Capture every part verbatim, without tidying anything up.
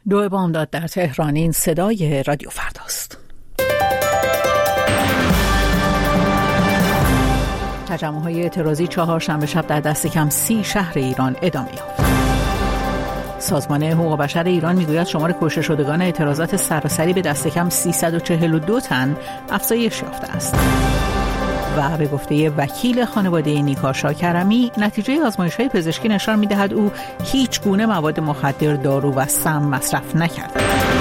دو بامداد در تهران. این صدای رادیو فرداست. تجمع‌های اعتراضی چهارشنبه شب در دست کم سی شهر ایران ادامه یافت. سازمان حقوق بشر ایران میگوید شمار کشته شدگان اعتراضات سراسری به دست کم سیصد و چهل و دو تن افزایش یافته است. و به گفته وکیل خانواده نیکا شاکرمی، نتیجه آزمایش‌های پزشکی نشان می‌دهد او هیچ گونه مواد مخدر، دارو و سم مصرف نکرد.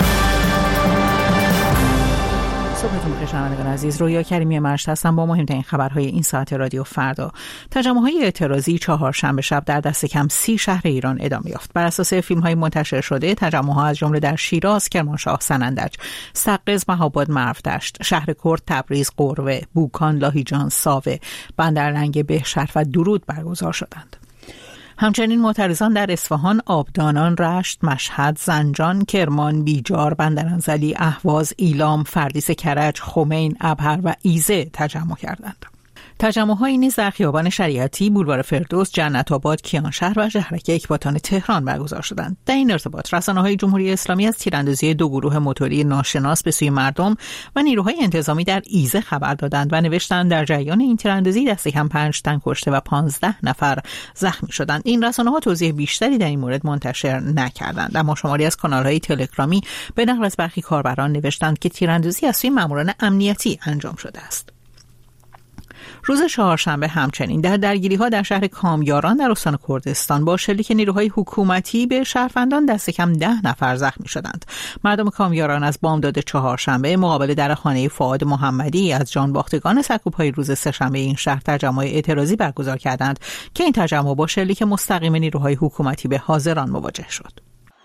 صبحتون بخیر شنوندگان عزیز، رویا کریمی مرشد هستم با مهمترین خبرهای این ساعت رادیو فردا. تجمع‌های اعتراضی چهارشنبه شب در دست کم سی شهر ایران ادامه یافت. بر اساس فیلم‌های منتشر شده، تجمع‌ها از جمله در شیراز، کرمانشاه، سنندج، سقز، مهاباد، مرودشت، شهر کرد، تبریز، قروه، بوکان، لاهیجان، ساوه، بندرلنگ، بهشهر و درود برگزار شدند. همچنین معترضان در اصفهان، آبدانان، رشت، مشهد، زنجان، کرمان، بیجار، بندرانزلی، اهواز، ایلام، فردیس کرج، خمین، ابهر و ایزه تجمع کردند. تجمع‌هایی نیز در خیابان شریعتی، بولوار فردوس، جنت آباد، کیانشهر و شهرک اکباتان تهران برگزار شدند. در این ارتباط رسانه‌های جمهوری اسلامی از تیراندازی دو گروه موتوری ناشناس به سوی مردم و نیروهای انتظامی در ایزه خبر دادند و نوشتند در جریان این تیراندازی دست کم پنج تن کشته و پانزده نفر زخمی شدند. این رسانه‌ها توضیح بیشتری در این مورد منتشر نکردند، اما شماری از کانال‌های تلگرامی به نقل از برخی کاربران نوشتند که تیراندازی از سوی ماموران امنیتی انجام شده است. روز چهارشنبه همچنین در درگیری‌ها در شهر کامیاران در استان کردستان با شلیک نیروهای حکومتی به شهروندان دست کم ده نفر زخمی شدند. مردم کامیاران از بامداد چهارشنبه مقابل در خانه فؤاد محمدی از جانباختگان سرکوب‌های روز سه‌شنبه این شهر تجمع اعتراضی برگزار کردند که این تجمع با شلیک مستقیم نیروهای حکومتی به حاضران مواجه شد.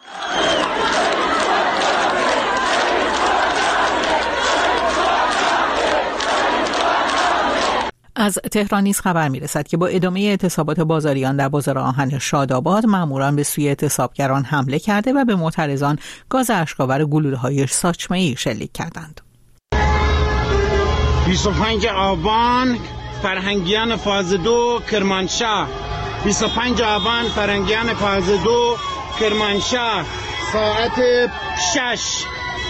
از تهران نیز خبر می‌رسد که با ادامه اعتصابات بازاریان در بازار آهن شاداباد، ماموران به سوی اعتصابگران حمله کرده و به معترضان گاز اشک‌آور و گلوله‌های ساچمه‌ای شلیک کردند. بیست و پنجم آبان فرهنگیان فاز دو کرمانشاه، بیست و پنجم آبان فرهنگیان فاز دو کرمانشاه، ساعت شش.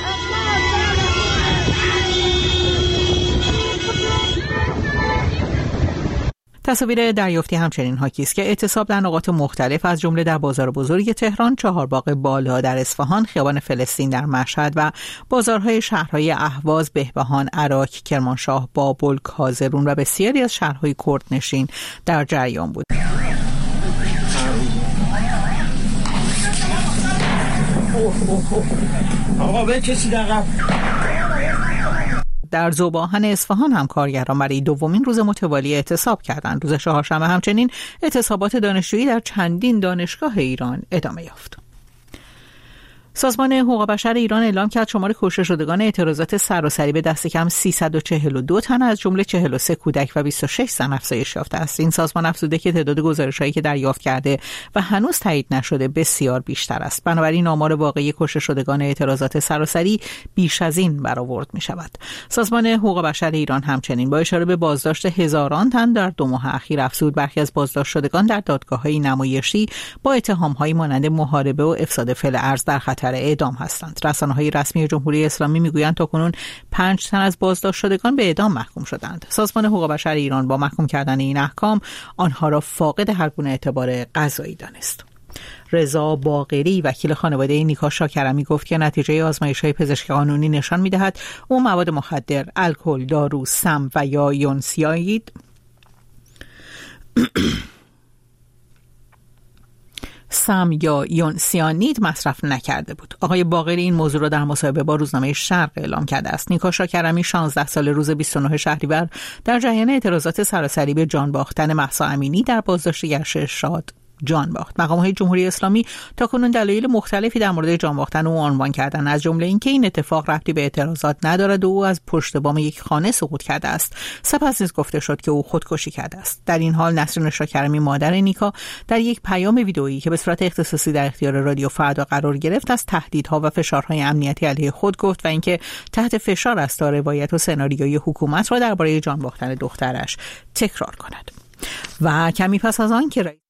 تصاویر دریافتی همچنین حاکی است که اعتصاب در نقاط مختلف از جمله در بازار بزرگ تهران، چهارباغ بالا در اصفهان، خیابان فلسطین در مشهد و بازارهای شهرهای اهواز، بهبهان، عراق، کرمانشاه، بابل، کازرون و بسیاری از شهرهای کردنشین در جریان بود. آقا به کسی دقیق در ذوب‌آهن اصفهان هم کارگران برای دومین روز متوالی اعتصاب کردند. روز چهارشنبه همچنین اعتصابات دانشجویی در چندین دانشگاه ایران ادامه یافت. سازمان حقوق بشر ایران اعلام کرد شمار کشته شدگان اعتراضات سراسری به دست کم سیصد و چهل و دو تن از جمله چهل و سه کودک و بیست و شش زن افزایش یافته است. این سازمان افزوده که تعداد گزارش‌هایی که دریافت کرده و هنوز تایید نشده بسیار بیشتر است. بنابراین آمار واقعی کشته شدگان اعتراضات سراسری بیش از این برآورد می‌شود. سازمان حقوق بشر ایران همچنین با اشاره به بازداشت هزاران تن در دو ماه اخیر افزود برخی از بازداشت شدگان در دادگاه‌های نمایشی با اتهام‌هایی مانند محاربه و افساد فعل ارض در خطر اعدام هستند. رسانه‌های رسمی جمهوری اسلامی میگویند تاکنون پنج تن از بازداشت شدگان به اعدام محکوم شدند. سازمان حقوق بشر ایران با محکوم کردن این احکام آنها را فاقد هر گونه اعتبار قضایی دانست. رضا باقری وکیل خانواده نیکا شاکرمی گفت که نتیجه آزمایش‌های پزشکی قانونی نشان می‌دهد او مواد مخدر، الکل، دارو، سم و یا یونسیاید سم یا یونسیانید مصرف نکرده بود. آقای باقری این موضوع را در مصاحبه با روزنامه شرق اعلام کرده است. نیکا شاکرمی شانزده سال روز بیست و نه شهریور در جریان اعتراضات سراسری به جان باختن مهسا امینی در بازداشت گشت شاد جان باخت. مقام‌های جمهوری اسلامی تاکنون دلایل مختلفی در مورد جان باختن او عنوان کردند، از جمله اینکه این اتفاق ربطی به اعتراضات ندارد و او از پشت بام یک خانه سقوط کرده است. سپس نیز گفته شد که او خودکشی کرده است. در این حال نسرین شاکرمی مادر نیکا در یک پیام ویدئویی که به صورت اختصاصی در اختیار رادیو فردا قرار گرفت از تهدیدها و فشارهای امنیتی علیه خود گفت و اینکه تحت فشار است تا روایت و سناریوی حکومت را درباره جان باختن دخترش تکرار کند. و کمی پس از آن که